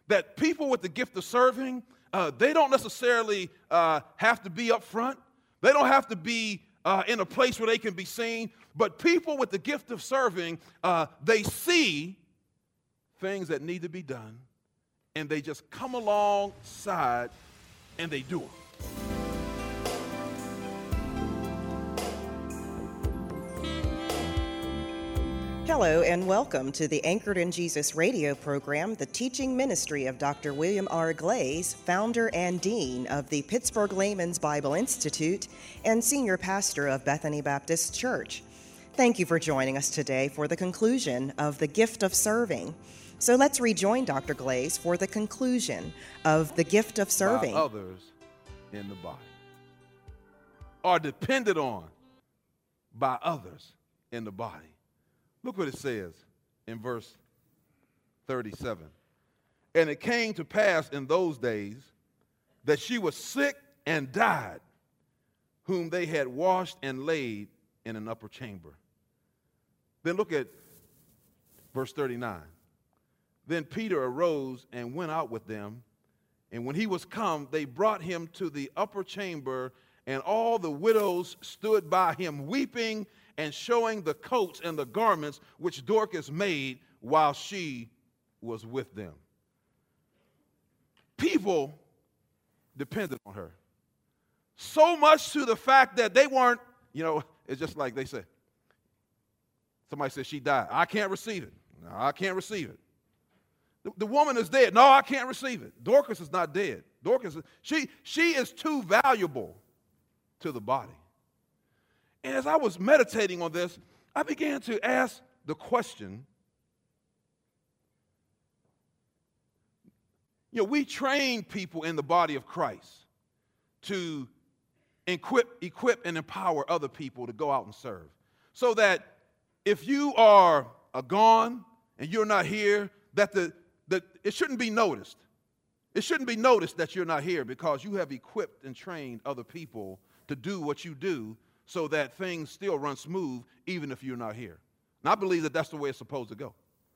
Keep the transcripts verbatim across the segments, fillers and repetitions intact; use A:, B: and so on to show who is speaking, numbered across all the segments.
A: that people with the gift of serving, uh, they don't necessarily uh, have to be up front. They don't have to be uh, in a place where they can be seen. But people with the gift of serving, uh, they see things that need to be done, and they just come alongside and they do them.
B: Hello and welcome to the Anchored in Jesus radio program, the teaching ministry of Doctor William R. Glaze, founder and dean of the Pittsburgh Layman's Bible Institute and senior pastor of Bethany Baptist Church. Thank you for joining us today for the conclusion of the gift of serving. So let's rejoin Doctor Glaze for the conclusion of the gift of serving.
A: By others in the body, are depended on by others in the body. Look what it says in verse thirty-seven. And it came to pass in those days that she was sick and died, whom they had washed and laid in an upper chamber. Then look at verse thirty-nine. Then Peter arose and went out with them, and when he was come, they brought him to the upper chamber, and all the widows stood by him weeping and showing the coats and the garments which Dorcas made while she was with them. People depended on her. So much to the fact that they weren't, you know, it's just like they said. Somebody said she died. I can't receive it. No, I can't receive it. The, the woman is dead. No, I can't receive it. Dorcas is not dead. Dorcas, is, she, she is too valuable to the body. And as I was meditating on this, I began to ask the question, you know, we train people in the body of Christ to equip, equip and empower other people to go out and serve. So that if you are a gone and you're not here, that the, the it shouldn't be noticed. It shouldn't be noticed that you're not here because you have equipped and trained other people to do what you do, so that things still run smooth even if you're not here. And I believe that that's the way it's supposed to go.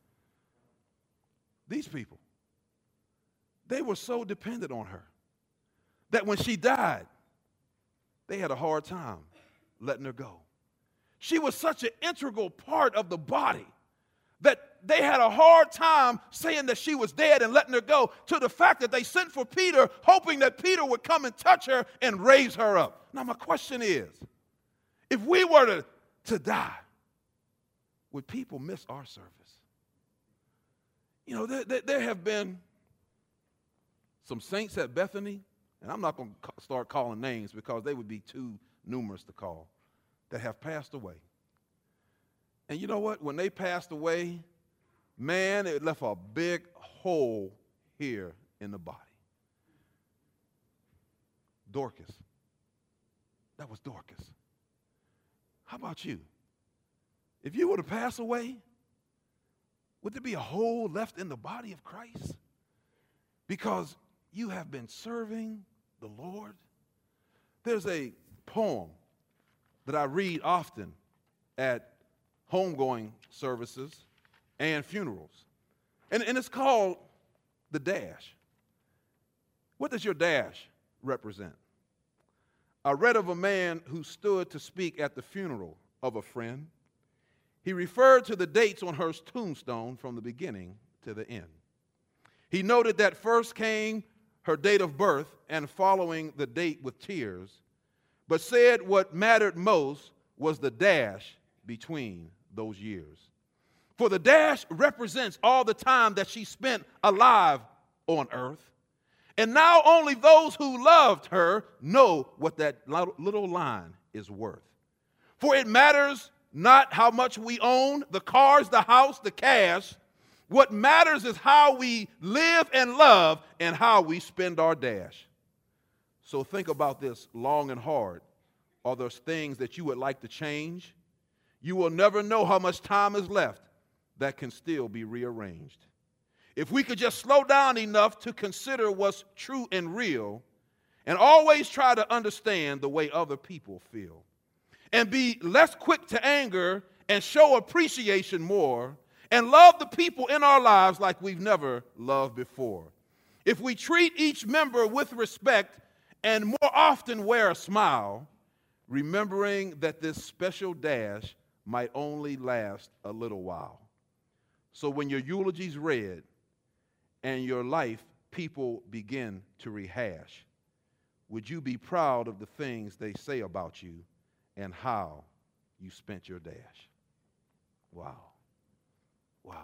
A: These people, they were so dependent on her that when she died, they had a hard time letting her go. She was such an integral part of the body that they had a hard time saying that she was dead and letting her go, to the fact that they sent for Peter, hoping that Peter would come and touch her and raise her up. Now my question is, if we were to, to die, would people miss our service? You know, there, there, there have been some saints at Bethany, and I'm not going to start calling names because they would be too numerous to call, that have passed away. And you know what? When they passed away, man, it left a big hole here in the body. Dorcas. That was Dorcas. How about you? If you were to pass away, would there be a hole left in the body of Christ? Because you have been serving the Lord. There's a poem that I read often at homegoing services and funerals. And, and it's called The Dash. What does your dash represent? I read of a man who stood to speak at the funeral of a friend. He referred to the dates on her tombstone from the beginning to the end. He noted that first came her date of birth and following the date with tears, but said what mattered most was the dash between those years. For the dash represents all the time that she spent alive on earth. And now only those who loved her know what that little line is worth. For it matters not how much we own, the cars, the house, the cash. What matters is how we live and love and how we spend our dash. So think about this long and hard. Are there things that you would like to change? You will never know how much time is left that can still be rearranged. If we could just slow down enough to consider what's true and real, and always try to understand the way other people feel, and be less quick to anger and show appreciation more, and love the people in our lives like we've never loved before, if we treat each member with respect and more often wear a smile, remembering that this special dash might only last a little while. So when your eulogy's read and your life people begin to rehash, would you be proud of the things they say about you and how you spent your dash? Wow. Wow.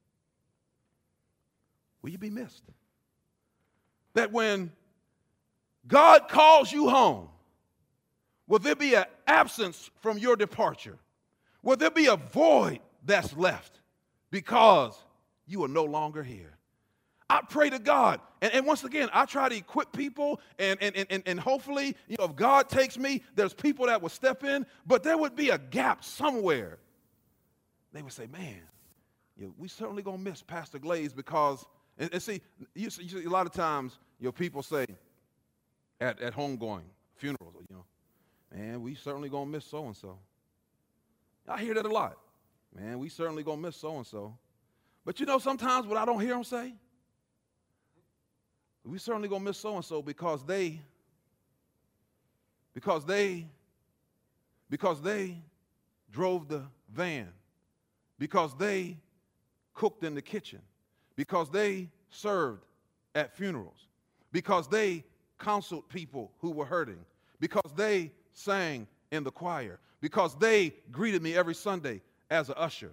A: Will you be missed? That when God calls you home, will there be an absence from your departure? Will there be a void that's left because you are no longer here? I pray to God, and, and once again, I try to equip people, and, and, and, and hopefully, you know, if God takes me, there's people that will step in, but there would be a gap somewhere. They would say, man, you know, we certainly going to miss Pastor Glaze because, and, and see, you see, you see, a lot of times, you know, people say at, at homegoing, funerals, you know, man, we certainly going to miss so-and-so. I hear that a lot. Man, we certainly going to miss so-and-so. But you know, sometimes what I don't hear them say, we certainly going to miss so-and-so because they, because they, because they drove the van, because they cooked in the kitchen, because they served at funerals, because they counseled people who were hurting, because they sang in the choir, because they greeted me every Sunday as an usher.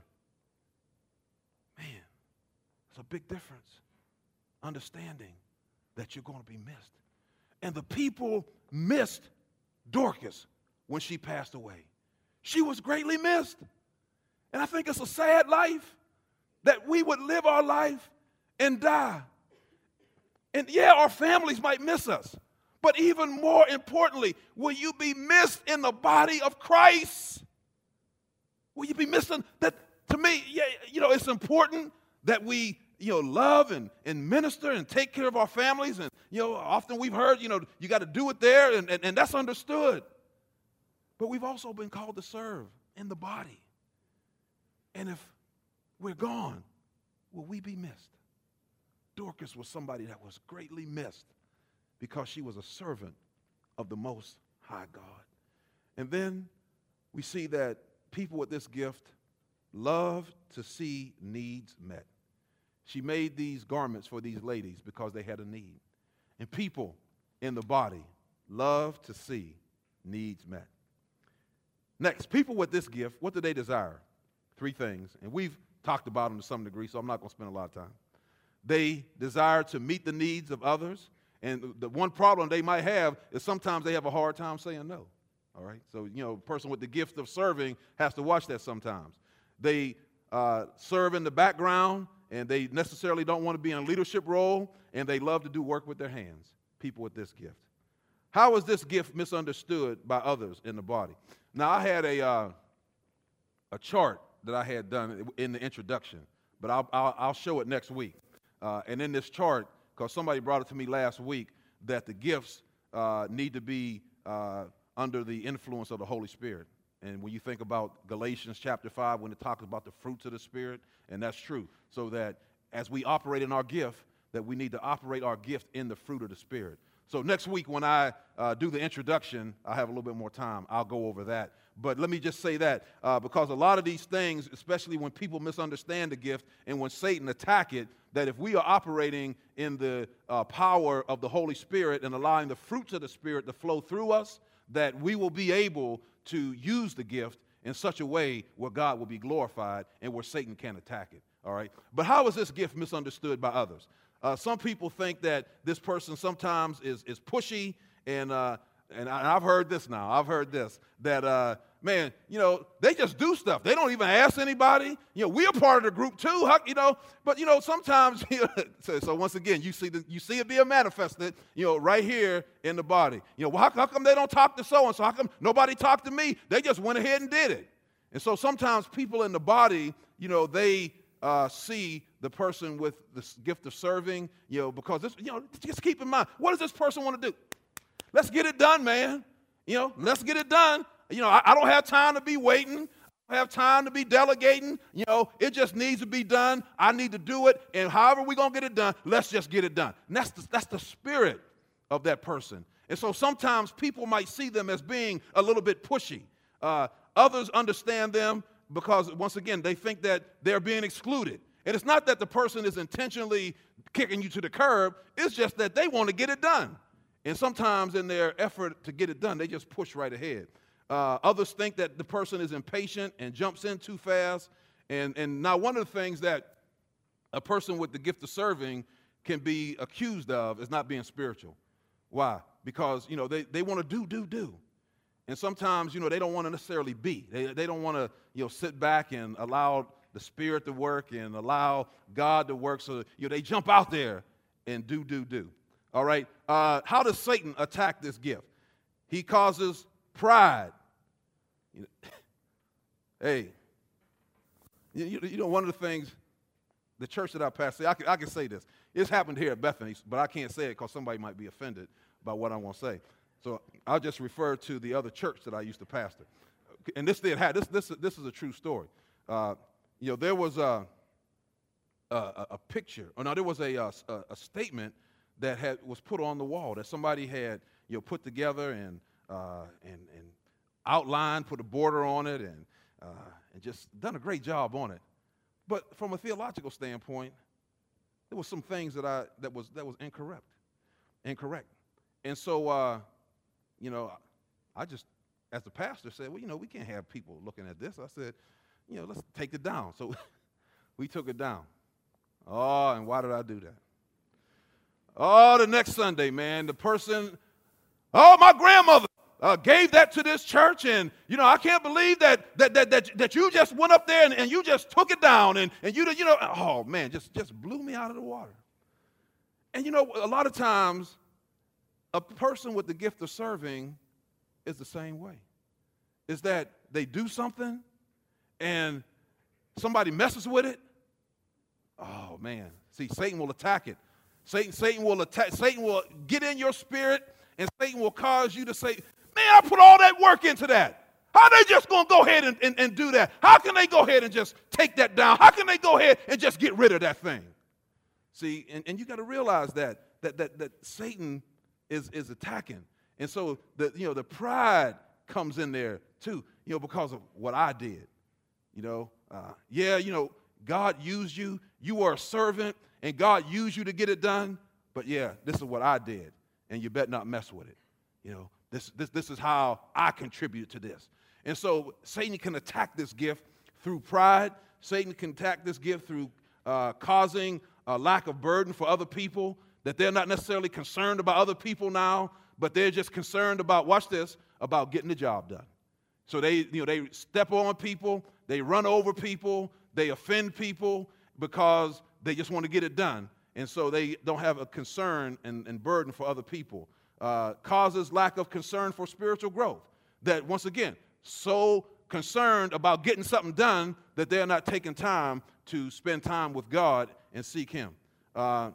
A: Man, it's a big difference. Understanding that you're going to be missed. And the people missed Dorcas when she passed away. She was greatly missed. And I think it's a sad life that we would live our life and die. And yeah, our families might miss us. But even more importantly, will you be missed in the body of Christ? Will you be missing that? To me, yeah, you know, it's important that we, you know, love and, and minister and take care of our families. And, you know, often we've heard, you know, you got to do it there, and, and, and that's understood. But we've also been called to serve in the body. And if we're gone, will we be missed? Dorcas was somebody that was greatly missed because she was a servant of the Most High God. And then we see that people with this gift love to see needs met. She made these garments for these ladies because they had a need. And people in the body love to see needs met. Next, people with this gift, what do they desire? Three things. And we've talked about them to some degree, so I'm not going to spend a lot of time. They desire to meet the needs of others. And the one problem they might have is sometimes they have a hard time saying no. All right? So, you know, a person with the gift of serving has to watch that sometimes. They uh, serve in the background, and they necessarily don't want to be in a leadership role, and they love to do work with their hands, people with this gift. How is this gift misunderstood by others in the body? Now, I had a, uh, a chart that I had done in the introduction, but I'll, I'll, I'll show it next week. Uh, and in this chart, because somebody brought it to me last week, that the gifts uh, need to be uh, under the influence of the Holy Spirit. And when you think about Galatians chapter five, when it talks about the fruits of the Spirit, and that's true, so that as we operate in our gift, that we need to operate our gift in the fruit of the Spirit. So next week when I uh, do the introduction, I have a little bit more time. I'll go over that. But let me just say that uh, because a lot of these things, especially when people misunderstand the gift and when Satan attack it, that if we are operating in the uh, power of the Holy Spirit and allowing the fruits of the Spirit to flow through us, that we will be able to use the gift in such a way where God will be glorified and where Satan can't attack it. All right? But how is this gift misunderstood by others? Uh, some people think that this person sometimes is, is pushy, and, uh, and, I, and I've heard this now. I've heard this, that, uh, man, you know, they just do stuff. They don't even ask anybody. You know, we're part of the group too, huh, you know. But, you know, sometimes, you know, so, so once again, you see, the, you see it being manifested, you know, right here in the body. You know, well, how, how come they don't talk to so-and-so? How come nobody talked to me? They just went ahead and did it. And so sometimes people in the body, you know, they uh, see the person with the gift of serving, you know, because this, you know, just keep in mind, what does this person want to do? Let's get it done, man. You know, let's get it done. You know, I, I don't have time to be waiting. don't have time to be delegating. You know, it just needs to be done. I need to do it. And however we're going to get it done, let's just get it done. And that's the, that's the spirit of that person. And so sometimes people might see them as being a little bit pushy. Uh, others understand them because, once again, they think that they're being excluded. And it's not that the person is intentionally kicking you to the curb. It's just that they want to get it done. And sometimes in their effort to get it done, they just push right ahead. Uh, others think that the person is impatient and jumps in too fast. And, and now one of the things that a person with the gift of serving can be accused of is not being spiritual. Why? Because, you know, they, they want to do, do, do. And sometimes, you know, they don't want to necessarily be. They, they don't want to, you know, sit back and allow the Spirit to work and allow God to work. So, you know, they jump out there and do, do, do. All right? Uh, how does Satan attack this gift? He causes pride. You know, hey, you, you know, one of the things, the church that I pastor, I can, I can say this. It's happened here at Bethany, but I can't say it because somebody might be offended by what I want to say. So I'll just refer to the other church that I used to pastor. And this did have, this, this, this is a true story. Uh, you know, there was a, a, a picture, or no, there was a, a, a statement that had, was put on the wall that somebody had, you know, put together and, uh, and, and outlined, put a border on it, and, uh, and just done a great job on it. But from a theological standpoint, there were some things that I that was that was incorrect, incorrect. And so, uh, you know, I just, as the pastor, said, well, you know, we can't have people looking at this. I said, you know, let's take it down. So we took it down. Oh, and why did I do that? Oh, the next Sunday, man, the person, oh, my grandmother uh, gave that to this church, and, you know, I can't believe that that that that, that you just went up there and, and you just took it down, and, and you, you know, oh, man, just, just blew me out of the water. And, you know, a lot of times, a person with the gift of serving is the same way. Is that they do something, and somebody messes with it. Oh, man. See, Satan will attack it. Satan, Satan will attack. Satan will get in your spirit, and Satan will cause you to say, man, I put all that work into that. How are they just going to go ahead and, and, and do that? How can they go ahead and just take that down? How can they go ahead and just get rid of that thing? See, and, and you got to realize that, that, that, that Satan is, is attacking. And so, the, you know, the pride comes in there, too, you know, because of what I did. You know, uh, yeah, you know, God used you. You were a servant, and God used you to get it done. But, yeah, this is what I did, and you better not mess with it. You know, this, this, this is how I contributed to this. And so Satan can attack this gift through pride. Satan can attack this gift through uh, causing a lack of burden for other people, that they're not necessarily concerned about other people now, but they're just concerned about, watch this, about getting the job done. So they, you know, they step on people, they run over people, they offend people because they just want to get it done. And so they don't have a concern and, and burden for other people. Uh, causes lack of concern for spiritual growth. That, once again, so concerned about getting something done that they're not taking time to spend time with God and seek Him. Uh,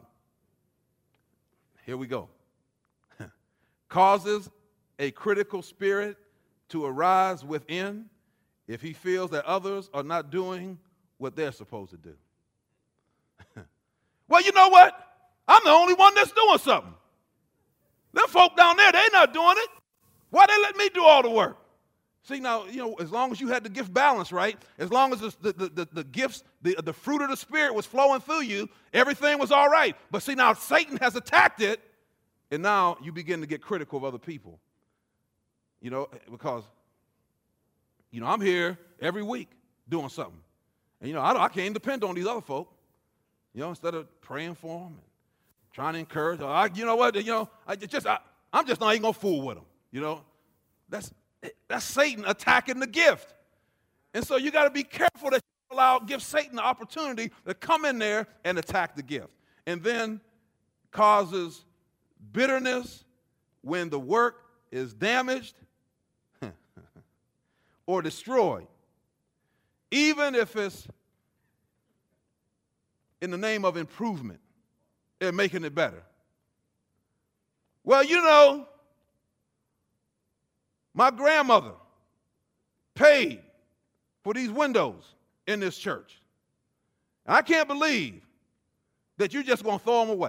A: here we go. Causes a critical spirit to arise within if he feels that others are not doing what they're supposed to do. Well, you know what? I'm the only one that's doing something. Them folk down there, they're not doing it. Why they let me do all the work? See, now, you know, as long as you had the gift balance, right? As long as the, the, the, the gifts, the, the fruit of the Spirit was flowing through you, everything was all right. But see, now Satan has attacked it, and now you begin to get critical of other people. You know, because, you know, I'm here every week doing something. And, you know, I, don't, I can't depend on these other folk. You know, instead of praying for them and trying to encourage them, I, you know what, you know, I just, I, I'm just not even going to fool with them. You know, that's that's Satan attacking the gift. And so you got to be careful that you allow, give Satan the opportunity to come in there and attack the gift. And then causes bitterness when the work is damaged or destroyed, even if it's in the name of improvement and making it better. Well, you know, my grandmother paid for these windows in this church. And I can't believe that you're just going to throw them away.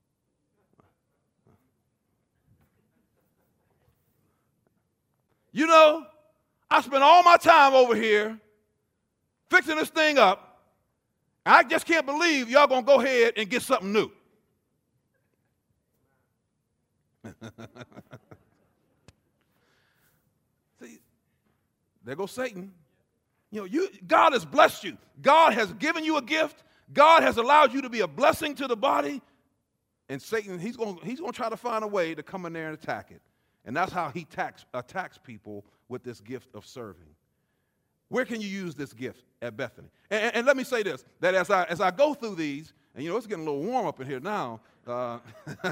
A: You know, I spent all my time over here fixing this thing up, and I just can't believe y'all going to go ahead and get something new. See, there goes Satan. You know, you, God has blessed you. God has given you a gift. God has allowed you to be a blessing to the body. And Satan, he's going he's going to try to find a way to come in there and attack it. And that's how he tax, attacks people with this gift of serving. Where can you use this gift at Bethany? And, and, and let me say this, that as I, as I go through these, and you know, it's getting a little warm up in here now. Uh,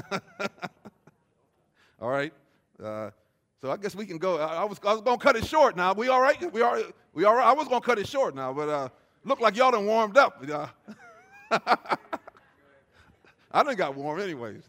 A: all right. Uh, so I guess we can go. I, I was, I was going to cut it short now. We all right? We all, we all right? I was going to cut it short now, but uh, look like y'all done warmed up. Uh, I done got warm anyways.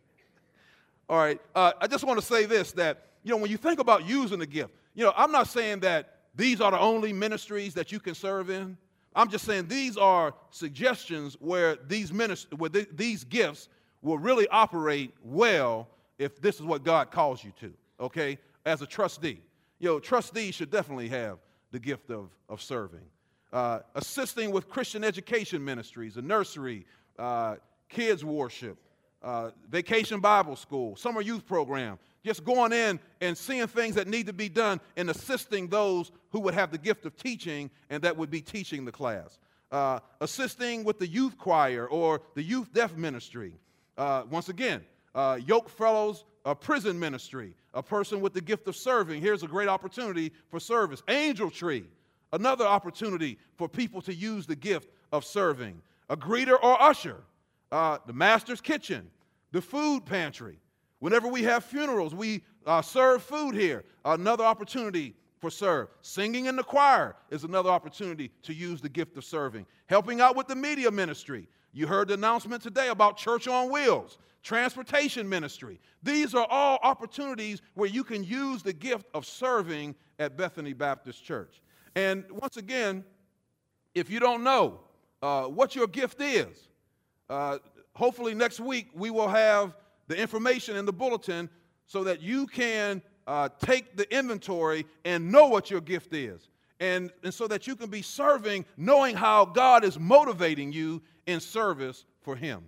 A: All right. Uh, I just want to say this, that, you know, when you think about using the gift, you know, I'm not saying that these are the only ministries that you can serve in. I'm just saying these are suggestions where these minist- where th- these gifts will really operate well if this is what God calls you to, okay, as a trustee. You know, trustees should definitely have the gift of, of serving. Uh, assisting with Christian education ministries, a nursery, uh, kids worship, uh, vacation Bible school, summer youth program, just going in and seeing things that need to be done and assisting those who would have the gift of teaching and that would be teaching the class. Uh, assisting with the youth choir or the youth deaf ministry. Uh, once again, uh, Yoke Fellows uh, prison ministry, a person with the gift of serving. Here's a great opportunity for service. Angel Tree, another opportunity for people to use the gift of serving. A greeter or usher, uh, the master's kitchen, the food pantry. Whenever we have funerals, we uh, serve food here. Another opportunity for serve. Singing in the choir is another opportunity to use the gift of serving. Helping out with the media ministry. You heard the announcement today about Church on Wheels, transportation ministry. These are all opportunities where you can use the gift of serving at Bethany Baptist Church. And once again, if you don't know uh, what your gift is, uh, hopefully next week we will have the information in the bulletin so that you can uh, take the inventory and know what your gift is. And, and so that you can be serving, knowing how God is motivating you in service for Him.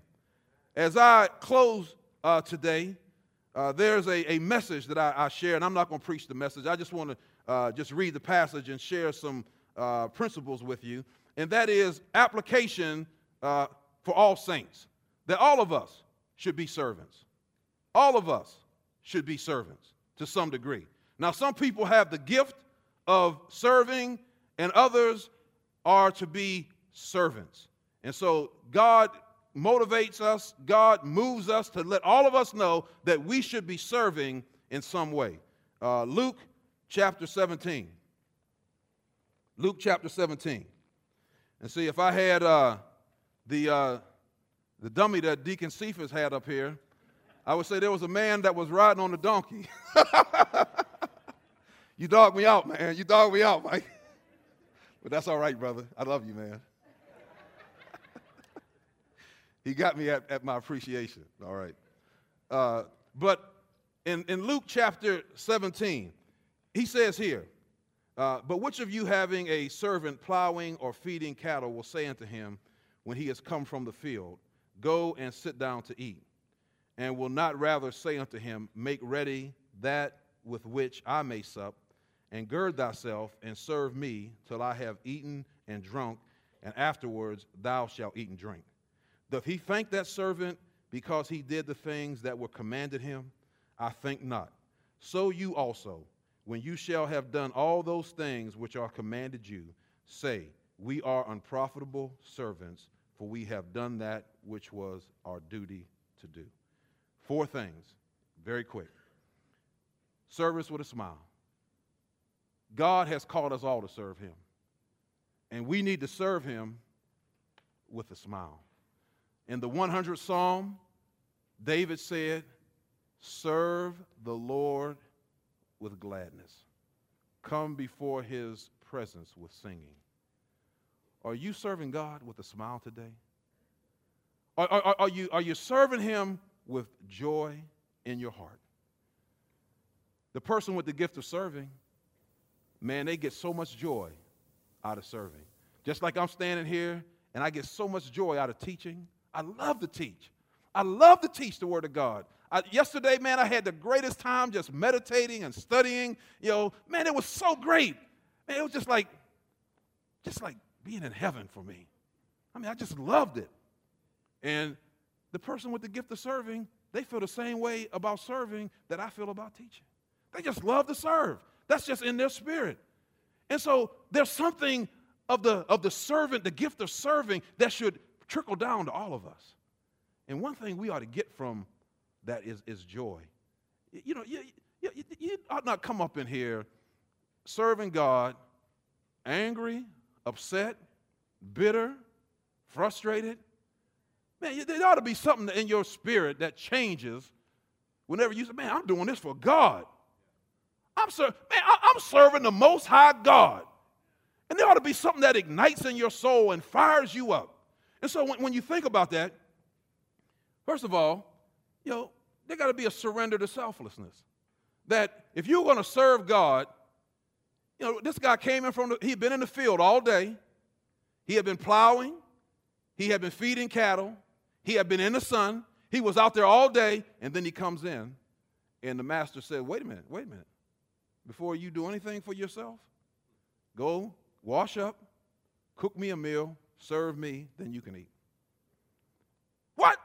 A: As I close uh, today, uh, there's a, a message that I, I share, and I'm not going to preach the message. I just want to uh, just read the passage and share some uh, principles with you. And that is application uh, for all saints, that all of us should be servants. All of us should be servants to some degree. Now, some people have the gift of serving, and others are to be servants. And so God motivates us, God moves us to let all of us know that we should be serving in some way. Uh, Luke chapter seventeen. Luke chapter seventeen. And see, if I had uh, the, uh, the dummy that Deacon Cephas had up here, I would say there was a man that was riding on a donkey. You dogged me out, man. You dogged me out, Mike. But that's all right, brother. I love you, man. He got me at, at my appreciation. All right. Uh, but in, in Luke chapter seventeen, he says here, uh, but which of you having a servant plowing or feeding cattle will say unto him when he has come from the field, go and sit down to eat? And will not rather say unto him, make ready that with which I may sup, and gird thyself and serve me till I have eaten and drunk, and afterwards thou shalt eat and drink. Doth he thank that servant because he did the things that were commanded him? I think not. So you also, when you shall have done all those things which are commanded you, say, we are unprofitable servants, for we have done that which was our duty to do. Four things, very quick. Service with a smile. God has called us all to serve Him. And we need to serve Him with a smile. In the one hundredth Psalm, David said, serve the Lord with gladness. Come before His presence with singing? Are you serving God with a smile today? Are, are, are, you, are you serving him with joy in your heart? The person with the gift of serving, man, they get so much joy out of serving. Just like I'm standing here and I get so much joy out of teaching. I love to teach. I love to teach the Word of God. I, yesterday, man, I had the greatest time just meditating and studying. You know, man, it was so great. Man, it was just like, just like being in heaven for me. I mean, I just loved it. And the person with the gift of serving, they feel the same way about serving that I feel about teaching. They just love to serve. That's just in their spirit. And so there's something of the, of the servant, the gift of serving, that should trickle down to all of us. And one thing we ought to get from that is, is joy. You know, you, you, you ought not come up in here serving God angry, upset, bitter, frustrated. Man, there ought to be something in your spirit that changes whenever you say, man, I'm doing this for God. I'm, ser- man, I'm serving the Most High God. And there ought to be something that ignites in your soul and fires you up. And so when, when you think about that, first of all, you know, there got to be a surrender to selflessness. That if you're going to serve God, you know, this guy came in from, the, he'd been in the field all day. He had been plowing. He had been feeding cattle. He had been in the sun. He was out there all day, and then he comes in, and the master said, wait a minute, wait a minute. Before you do anything for yourself, go wash up, cook me a meal, serve me, then you can eat. What?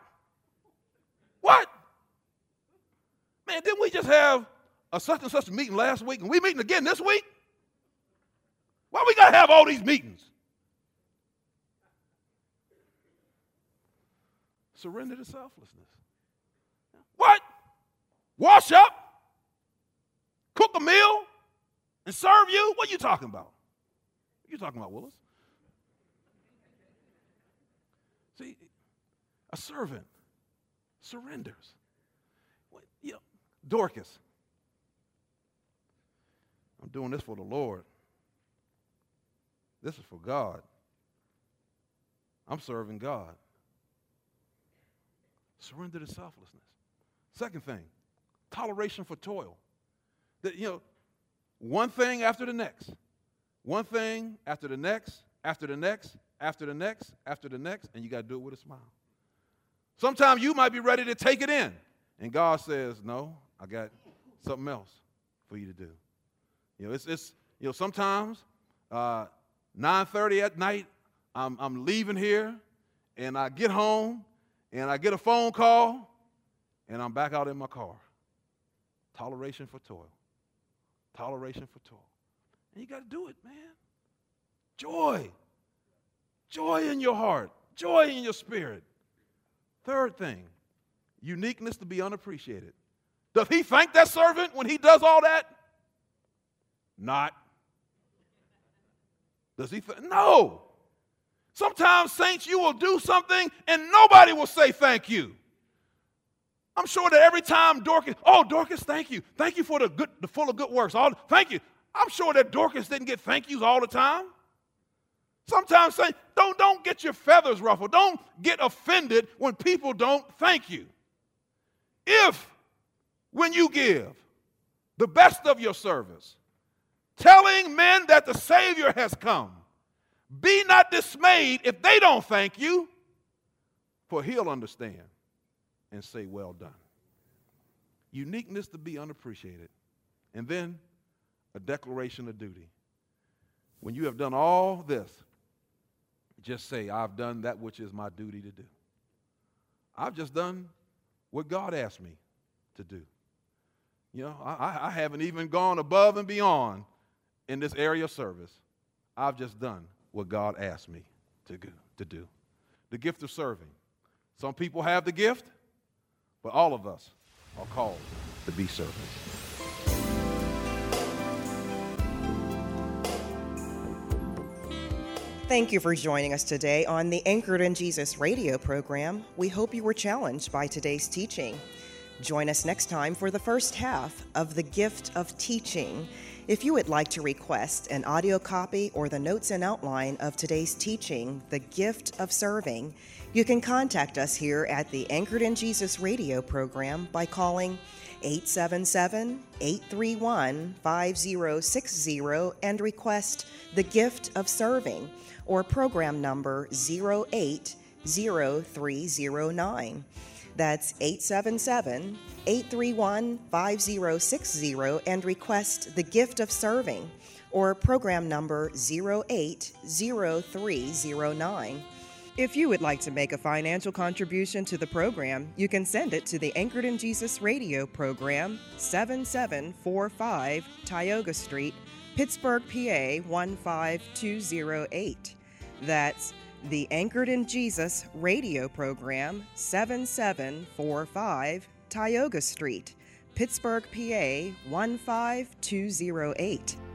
A: What? Man, didn't we just have a such and such meeting last week, and we meeting again this week? Why we got to have all these meetings? Surrender to selflessness. What? Wash up? Cook a meal? And serve you? What are you talking about? What are you talking about, Willis? See, a servant surrenders. You know, Dorcas, I'm doing this for the Lord. This is for God. I'm serving God. Surrender to selflessness. Second thing, toleration for toil. That, you know, one thing after the next. One thing after the next, after the next, after the next, after the next, and you got to do it with a smile. Sometimes you might be ready to take it in, and God says, no, I got something else for you to do. You know, it's, it's you know, sometimes uh, nine thirty at night, I'm, I'm leaving here, and I get home, and I get a phone call, and I'm back out in my car. Toleration for toil. Toleration for toil. And you got to do it, man. Joy. Joy in your heart. Joy in your spirit. Third thing, uniqueness to be unappreciated. Does he thank that servant when he does all that? Not. Does he? Th- no. Sometimes, saints, you will do something and nobody will say thank you. I'm sure that every time Dorcas, oh, Dorcas, thank you. Thank you for the good, the full of good works. All, thank you. I'm sure that Dorcas didn't get thank yous all the time. Sometimes, saints, don't, don't get your feathers ruffled. Don't get offended when people don't thank you. If, when you give the best of your service, telling men that the Savior has come, be not dismayed if they don't thank you, for he'll understand and say, well done. Uniqueness to be unappreciated. And then a declaration of duty. When you have done all this, just say, I've done that which is my duty to do. I've just done what God asked me to do. You know, I, I haven't even gone above and beyond in this area of service. I've just done what God asked me to do, to do. The gift of serving. Some people have the gift, but all of us are called to be servants.
B: Thank you for joining us today on the Anchored in Jesus radio program. We hope you were challenged by today's teaching. Join us next time for the first half of The Gift of Teaching. If you would like to request an audio copy or the notes and outline of today's teaching, The Gift of Serving, you can contact us here at the Anchored in Jesus radio program by calling eight seven seven, eight three one, five zero six zero and request The Gift of Serving or program number zero eight zero three zero nine. That's eight seven seven, eight three one, five zero six zero and request The Gift of Serving or program number zero eight zero three zero nine. If you would like to make a financial contribution to the program, you can send it to the Anchored in Jesus radio program, seven seven four five Tioga Street, Pittsburgh, P A one five two zero eight. That's the Anchored in Jesus radio program, seven seven four five Tioga Street, Pittsburgh, P A one five two zero eight.